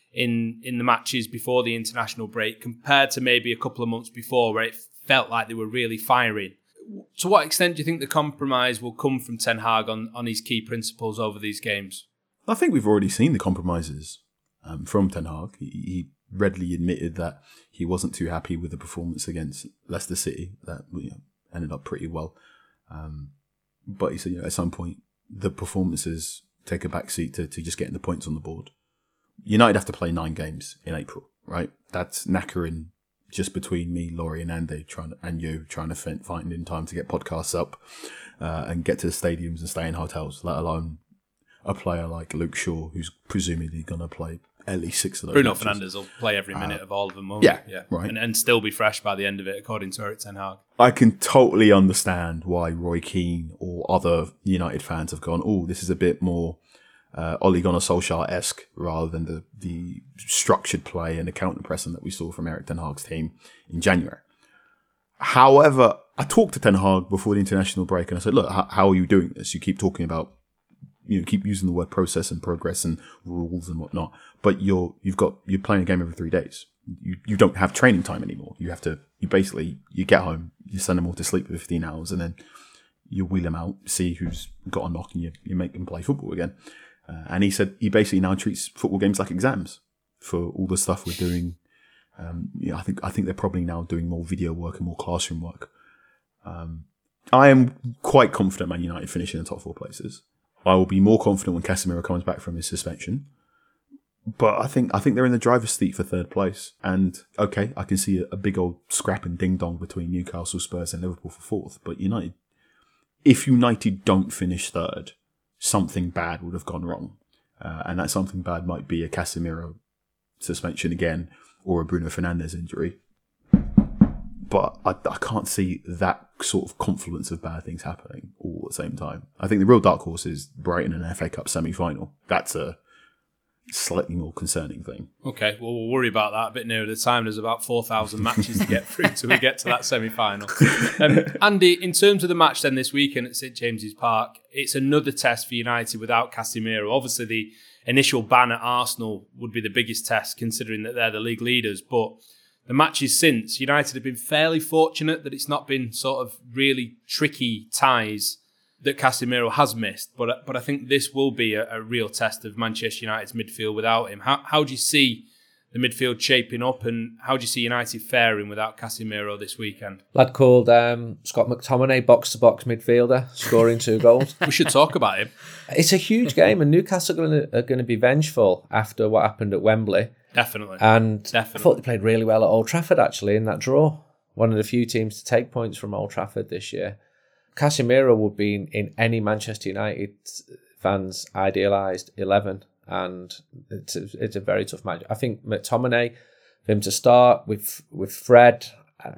in in the matches before the international break compared to maybe a couple of months before where it felt like they were really firing. To what extent do you think the compromise will come from Ten Hag on, on his key principles over these games? I think we've already seen the compromises um, from Ten Hag. He, he readily admitted that he wasn't too happy with the performance against Leicester City. That, you know, ended up pretty well. Um, but he said, you know, at some point, the performances take a backseat to, to just getting the points on the board. United have to play nine games in April, right? That's knackering just between me, Laurie and Andy trying to, and you trying to find, find in time to get podcasts up uh, and get to the stadiums and stay in hotels, let alone a player like Luke Shaw, who's presumably going to play at least six of those Bruno matches. Fernandes will play every minute uh, of all of them, won't yeah, he? Yeah, right. And, and still be fresh by the end of it, according to Erik ten Hag. I can totally understand why Roy Keane or other United fans have gone, oh, this is a bit more uh, Ole Gunnar Solskjaer-esque rather than the, the structured play and the counter-pressing that we saw from Erik ten Hag's team in January. However, I talked to Ten Hag before the international break and I said, look, how, how are you doing this? You keep talking about, you know, keep using the word process and progress and rules and whatnot, but you're you've got you're playing a game every three days. You you don't have training time anymore. You have to you basically you get home, you send them all to sleep for fifteen hours, and then you wheel them out, see who's got a knock, and you you make them play football again. Uh, and he said he basically now treats football games like exams for all the stuff we're doing. Um, you know, I think I think they're probably now doing more video work and more classroom work. Um, I am quite confident Man United finishing in the top four places. I will be more confident when Casemiro comes back from his suspension. But I think I think they're in the driver's seat for third place. And okay, I can see a, a big old scrap and ding dong between Newcastle, Spurs, and Liverpool for fourth. But United, if United don't finish third, something bad would have gone wrong, uh, and that something bad might be a Casemiro suspension again or a Bruno Fernandes injury. But I, I can't see that sort of confluence of bad things happening all at the same time. I think the real dark horse is Brighton and F A Cup semi-final. That's a slightly more concerning thing. Okay, well, we'll worry about that a bit nearer the time. There's about four thousand matches to get through till we get to that semi-final. Um, Andy, in terms of the match then this weekend at St James's Park, it's another test for United without Casemiro. Obviously, the initial ban at Arsenal would be the biggest test, considering that they're the league leaders, but the matches since, United have been fairly fortunate that it's not been sort of really tricky ties that Casemiro has missed. But but I think this will be a, a real test of Manchester United's midfield without him. How how do you see the midfield shaping up, and how do you see United faring without Casemiro this weekend? Lad called um, Scott McTominay, box-to-box midfielder, scoring two goals. We should talk about him. It's a huge game, and Newcastle are going, to, are going to be vengeful after what happened at Wembley. Definitely. And Definitely. I thought they played really well at Old Trafford, actually, in that draw. One of the few teams to take points from Old Trafford this year. Casemiro would be in, in any Manchester United fans' idealised eleven, and it's a, it's a very tough match. I think McTominay, for him to start with with Fred, uh,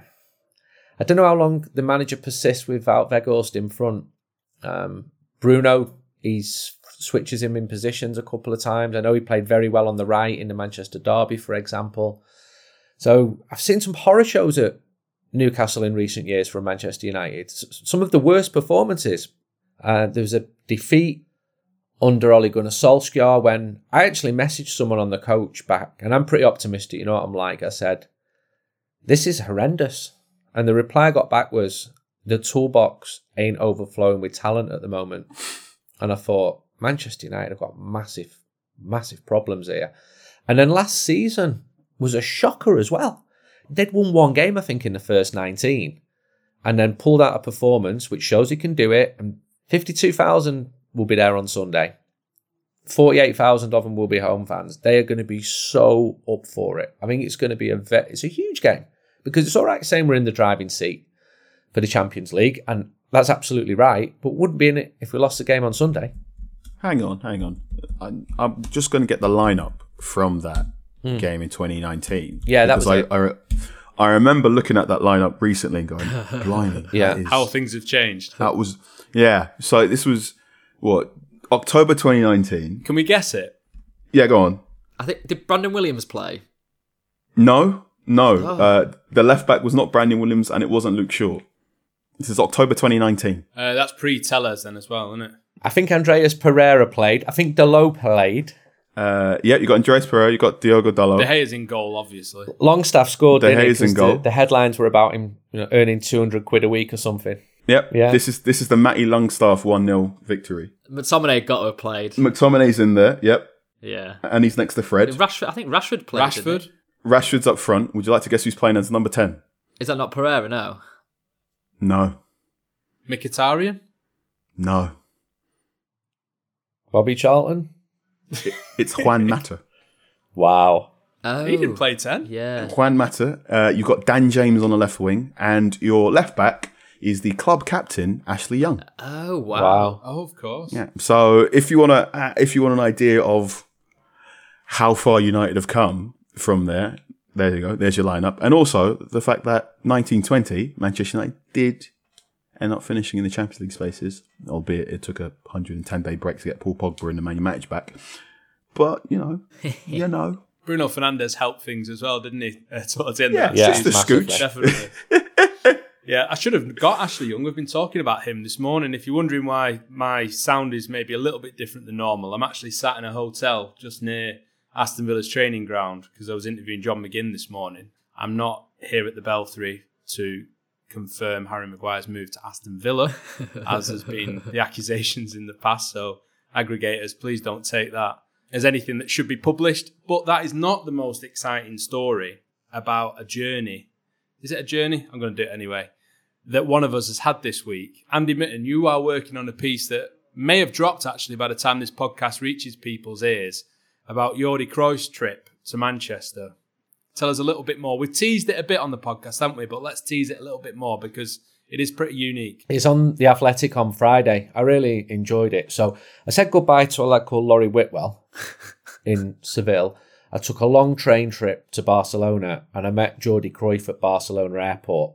I don't know how long the manager persists without Weghorst in front. Um, Bruno, he's switches him in positions a couple of times. I know he played very well on the right in the Manchester derby, for example. So I've seen some horror shows at Newcastle in recent years from Manchester United. Some of the worst performances. Uh, there was a defeat under Ole Gunnar Solskjaer when I actually messaged someone on the coach back, and I'm pretty optimistic, you know what I'm like. I said, this is horrendous. And the reply I got back was, the toolbox ain't overflowing with talent at the moment. And I thought, Manchester United have got massive, massive problems here. And then last season was a shocker as well. They'd won one game, I think, in the first nineteen, and then pulled out a performance which shows he can do it. And fifty-two thousand will be there on Sunday. forty-eight thousand of them will be home fans. They are going to be so up for it. I think it's going to be a ve- it's a huge game, because it's all right saying we're in the driving seat for the Champions League, and that's absolutely right, but wouldn't be in it if we lost the game on Sunday. Hang on, hang on. I'm, I'm just going to get the lineup from that mm. game in twenty nineteen. Yeah, that was I, it. I, I remember looking at that lineup recently and going, blimey. Yeah, is, how things have changed. That was, yeah. So this was, what, October twenty nineteen. Can we guess it? Yeah, go on. I think, did Brandon Williams play? No, no. Oh. Uh, the left back was not Brandon Williams, and it wasn't Luke Shaw. This is October twenty nineteen. Uh, that's pre-Tellers then as well, isn't it? I think Andreas Pereira played. I think Dalot played. Uh, yeah, you got Andreas Pereira, you got Diogo Dalot. De Gea's in goal, obviously. Longstaff scored. De Gea's in goal. The, the headlines were about him, you know, earning two hundred quid a week or something. Yep. Yeah. This is this is the Matty Longstaff one nil victory. McTominay got to have played. McTominay's in there. Yep. Yeah. And he's next to Fred. Rashford. I think Rashford played. Rashford. Rashford's up front. Would you like to guess who's playing as number ten? Is that not Pereira? No. No. Mkhitaryan? No. Bobby Charlton? It, it's Juan Mata. Wow. Oh. He didn't play ten. Yeah. Juan Mata. Uh, you've got Dan James on the left wing, and your left back is the club captain, Ashley Young. Oh, wow. Wow. Oh, of course. Yeah. So if you want to, uh, if you want an idea of how far United have come from there, there you go. There's your lineup, and also the fact that nineteen twenty Manchester United did end up finishing in the Champions League spaces, albeit it took a one hundred ten day break to get Paul Pogba and the Man U match back. But you know, you know, Bruno Fernandes helped things as well, didn't he? Uh, towards the end yeah, of that just season. a scooch. Definitely. Yeah, I should have got Ashley Young. We've been talking about him this morning. If you're wondering why my sound is maybe a little bit different than normal, I'm actually sat in a hotel just near Aston Villa's training ground because I was interviewing John McGinn this morning. I'm not here at the Belfry to confirm Harry Maguire's move to Aston Villa, as has been the accusations in the past. So aggregators, please don't take that as anything that should be published. But that is not the most exciting story about a journey. Is it a journey? I'm going to do it anyway. That one of us has had this week. Andy Mitten, you are working on a piece that may have dropped actually by the time this podcast reaches people's ears about Jordi Cruyff's trip to Manchester. Tell us a little bit more. We've teased it a bit on the podcast, haven't we? But let's tease it a little bit more because it is pretty unique. It's on The Athletic on Friday. I really enjoyed it. So I said goodbye to a lad called Laurie Whitwell in Seville. I took a long train trip to Barcelona and I met Jordi Cruyff at Barcelona Airport.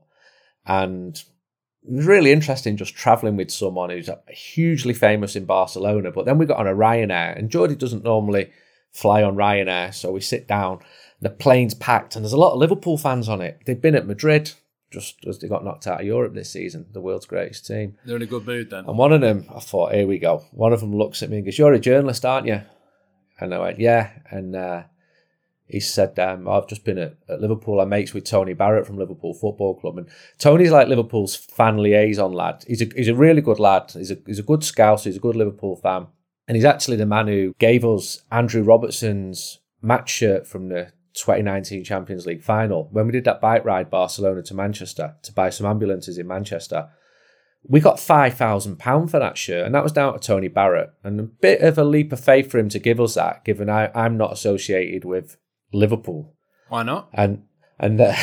And it was really interesting just travelling with someone who's hugely famous in Barcelona. But then we got on a Ryanair, and Jordi doesn't normally fly on Ryanair, so we sit down. The plane's packed, and there's a lot of Liverpool fans on it. They've been at Madrid just as they got knocked out of Europe this season, the world's greatest team. They're in a good mood then. And one of them, I thought, here we go. One of them looks at me and goes, "You're a journalist, aren't you?" And I went, "Yeah." And uh, he said, um, "I've just been at, at Liverpool. I'm mates with Tony Barrett from Liverpool Football Club." And Tony's like Liverpool's fan liaison lad. He's a he's a really good lad. He's a he's a good scout. He's a good Liverpool fan. And he's actually the man who gave us Andrew Robertson's match shirt from the twenty nineteen Champions League final. When we did that bike ride Barcelona to Manchester to buy some ambulances in Manchester, we got five thousand pounds for that shirt, and that was down to Tony Barrett. And a bit of a leap of faith for him to give us that, given I, I'm not associated with Liverpool. Why not? And and uh,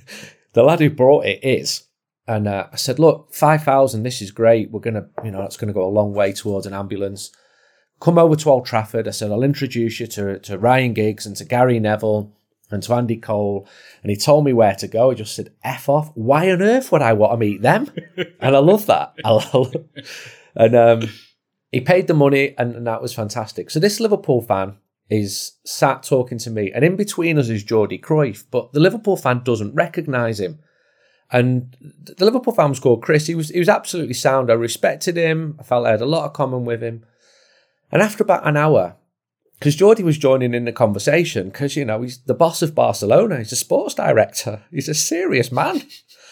the lad who brought it is. And uh, I said, "Look, five thousand, this is great. We're going to, you know, that's going to go a long way towards an ambulance. Come over to Old Trafford." I said, "I'll introduce you to, to Ryan Giggs and to Gary Neville and to Andy Cole." And he told me where to go. He just said, "F off. Why on earth would I want to meet them?" And I love that. I love, and um, he paid the money, and, and that was fantastic. So this Liverpool fan is sat talking to me, and in between us is Jordi Cruyff, but the Liverpool fan doesn't recognise him. And the Liverpool fan was called Chris. He was he was absolutely sound. I respected him. I felt I had a lot of common with him. And after about an hour, because Jordi was joining in the conversation, because, you know, he's the boss of Barcelona. He's a sports director. He's a serious man.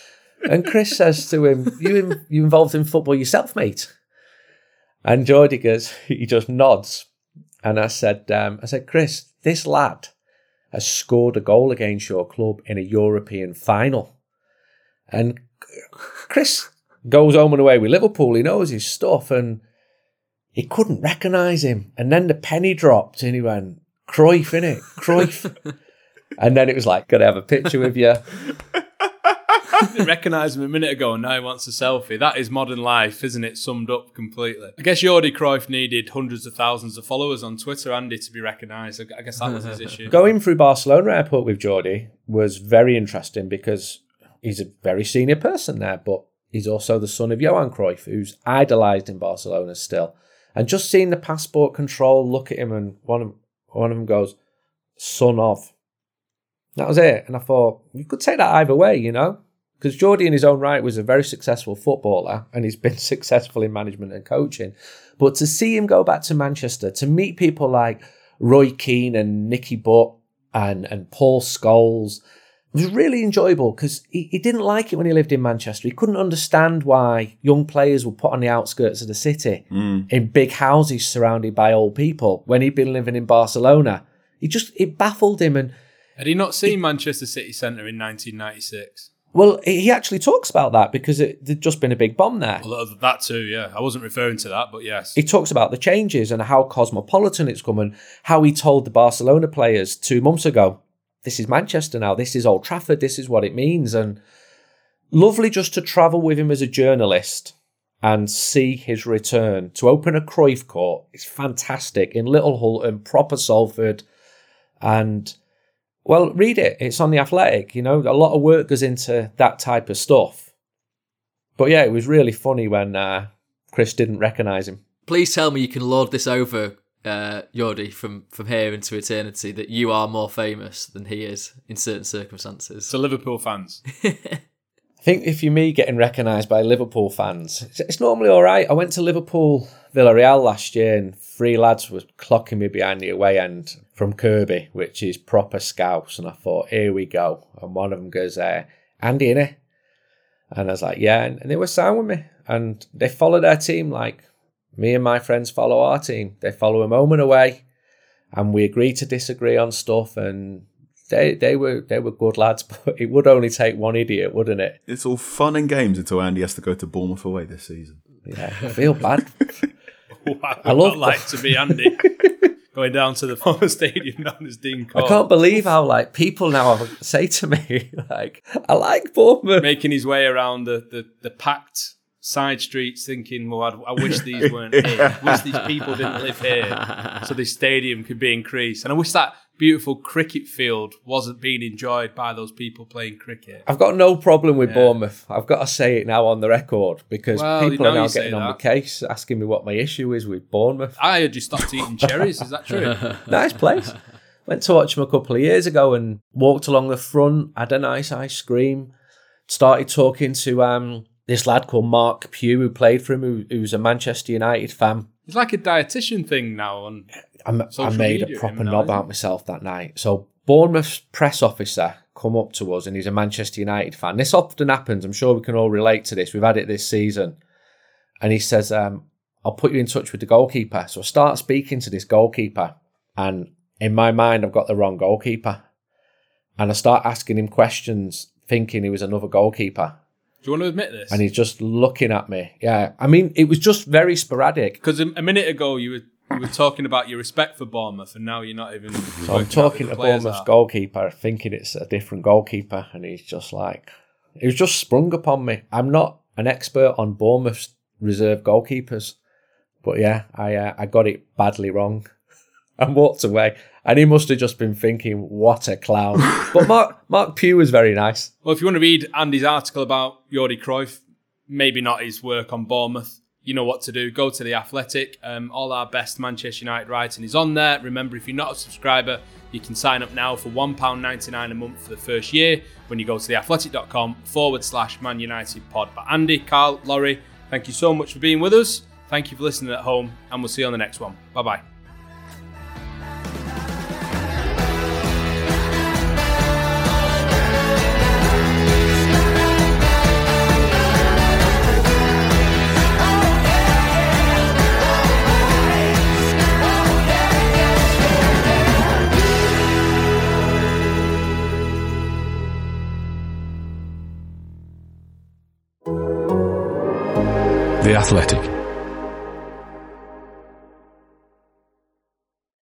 And Chris says to him, you you involved in football yourself, mate?" And Jordi goes, he just nods. And I said, um, I said, "Chris, this lad has scored a goal against your club in a European final." And Chris goes home and away with Liverpool. He knows his stuff, and he couldn't recognise him. And then the penny dropped and he went, "Cruyff, innit? Cruyff." And then it was like, "Gotta have a picture with you." I didn't recognise him a minute ago and now he wants a selfie. That is modern life, isn't it? Summed up completely. I guess Jordi Cruyff needed hundreds of thousands of followers on Twitter, Andy, to be recognised. I guess that was his issue. Going through Barcelona Airport with Jordi was very interesting because he's a very senior person there, but he's also the son of Johan Cruyff, who's idolised in Barcelona still. And just seeing the passport control look at him, and one of, one of them goes, "Son of." That was it. And I thought, you could take that either way, you know? Because Jordi in his own right was a very successful footballer and he's been successful in management and coaching. But to see him go back to Manchester, to meet people like Roy Keane and Nicky Butt and, and Paul Scholes, it was really enjoyable because he, he didn't like it when he lived in Manchester. He couldn't understand why young players were put on the outskirts of the city Mm. in big houses surrounded by old people when he'd been living in Barcelona. He just, it baffled him. And had he not seen Manchester City Centre in nineteen ninety-six? Well, he actually talks about that because it, there'd just been a big bomb there. Well, that too, yeah. I wasn't referring to that, but yes. He talks about the changes and how cosmopolitan it's come and how he told the Barcelona players two months ago, "This is Manchester now, this is Old Trafford, this is what it means." And lovely just to travel with him as a journalist and see his return. To open a Cruyff court, it's fantastic, in Little Hulton, proper Salford. And, well, read it. It's on The Athletic. You know, a lot of work goes into that type of stuff. But yeah, it was really funny when uh, Chris didn't recognise him. Please tell me you can lord this over, uh, Jordi, from, from here into eternity, that you are more famous than he is in certain circumstances. So Liverpool fans. I think if you're me getting recognised by Liverpool fans, it's, it's normally all right. I went to Liverpool Villarreal last year and three lads were clocking me behind the away end from Kirby, which is proper Scouse. And I thought, here we go. And one of them goes, uh, "Andy, innit?" And I was like, yeah. And, and they were sound with me. And they follow their team like me and my friends follow our team. They follow them home and away. And we agree to disagree on stuff. And They they were they were good lads, but it would only take one idiot, wouldn't it? It's all fun and games until Andy has to go to Bournemouth away this season. Yeah, I feel bad. Wow, I love not like to be Andy. going down to the former stadium known as Dean Court. I can't believe how like people now say to me, like, I like Bournemouth. Making his way around the, the, the packed side streets thinking, well, I, I wish these weren't here. I wish these people didn't live here so this stadium could be increased. And I wish that beautiful cricket field wasn't being enjoyed by those people playing cricket. I've got no problem with Yeah. Bournemouth. I've got to say it now on the record because Well, people now are now you say getting on that. my case, asking me what my issue is with Bournemouth. I heard you stopped eating cherries. Is that true? Nice place. Went to watch them a couple of years ago and walked along the front, had a nice ice cream, started talking to um, this lad called Mark Pugh who played for him, who, who's a Manchester United fan. It's like a dietitian thing now on I, I social made media a proper him now, knob isn't out it? myself that night. So Bournemouth's press officer come up to us and he's a Manchester United fan. This often happens. I'm sure we can all relate to this. We've had it this season. And he says, um, I'll put you in touch with the goalkeeper. So I start speaking to this goalkeeper and in my mind, I've got the wrong goalkeeper. And I start asking him questions thinking he was another goalkeeper. Do you want to admit this? And he's just looking at me. Yeah. I mean, it was just very sporadic. Because a, a minute ago you were you were talking about your respect for Bournemouth, and now you're not even. So I'm talking to Bournemouth's goalkeeper, thinking it's a different goalkeeper, and he's just like, it was just sprung upon me. I'm not an expert on Bournemouth's reserve goalkeepers, but yeah, I uh, I got it badly wrong, and walked away. And he must have just been thinking, what a clown. But Mark Mark Pugh was very nice. Well, if you want to read Andy's article about Jordi Cruyff, maybe not his work on Bournemouth, you know what to do. Go to The Athletic. Um, all our best Manchester United writing is on there. Remember, if you're not a subscriber, you can sign up now for one pound ninety-nine a month for the first year when you go to theathletic.com forward slash Man United pod. But Andy, Carl, Laurie, thank you so much for being with us. Thank you for listening at home, and we'll see you on the next one. Bye-bye. The Athletic.